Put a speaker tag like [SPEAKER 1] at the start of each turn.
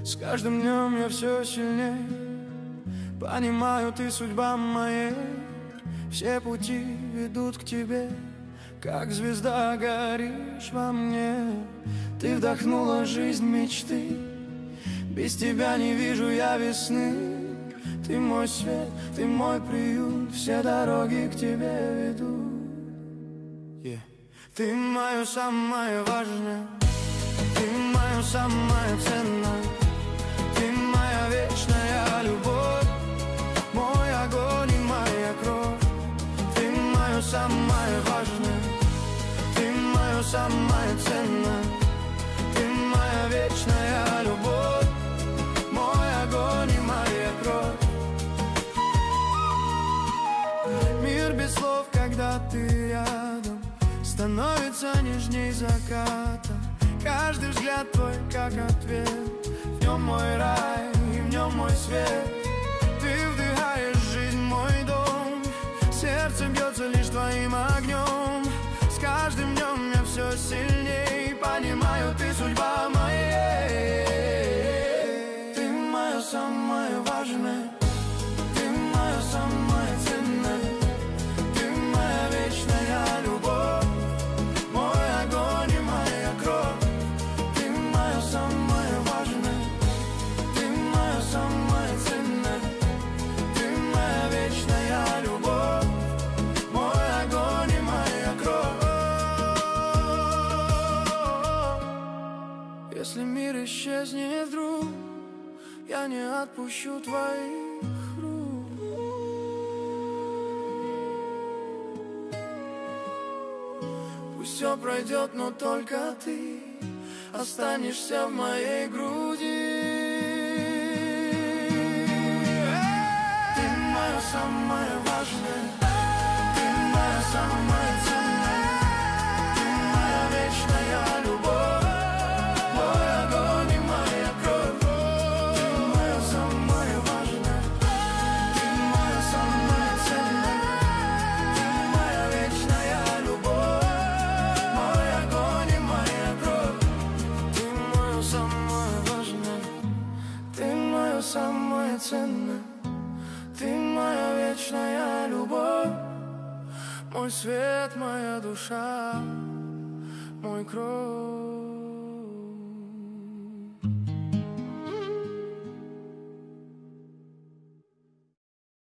[SPEAKER 1] С каждым днем я все сильнее понимаю, ты судьба моей. Все пути ведут к тебе, как звезда горишь во мне. Ты вдохнула жизнь мечты, без тебя не вижу я весны. Ты мой свет, ты мой приют, все дороги к тебе ведут. Ты мое самое важное, ты мое самое ценное, ты моя вечная любовь, мой огонь и моя кровь. Ты мое самое важное, ты мое самое ценное, ты моя вечная любовь, мой огонь и моя кровь. Мир без слов, когда ты рядом, становится нежней заката. Каждый взгляд твой как ответ, в нем мой рай и в нем мой свет. Ты вдыхаешь жизнь, мой дом, сердце бьется лишь твоим огнем. С каждым днем я все сильней понимаю, ты судьба моей. Ты мое самое важное, ты мое самое ценное, ты моя вечная любовь, мой огонь и моя кровь. Ты мое самое важное, ты мое самое ценное, ты моя вечная любовь, мой огонь и моя кровь. Если мир исчезнет вдруг, я не отпущу твоих рук. Пусть все пройдет, но только ты останешься в моей груди. Ты мое самое важное, ты мое самое ценное, ты моя вечная любовь, мой огонь и моя кровь. Ты мое самое важное, ты мое самое ценное, ты моя вечная любовь, мой огонь и моя кровь. Ты мое самое важное, ты мое самое ценное, ты моя вечная любовь, мой свет, моя душа, мой кровь.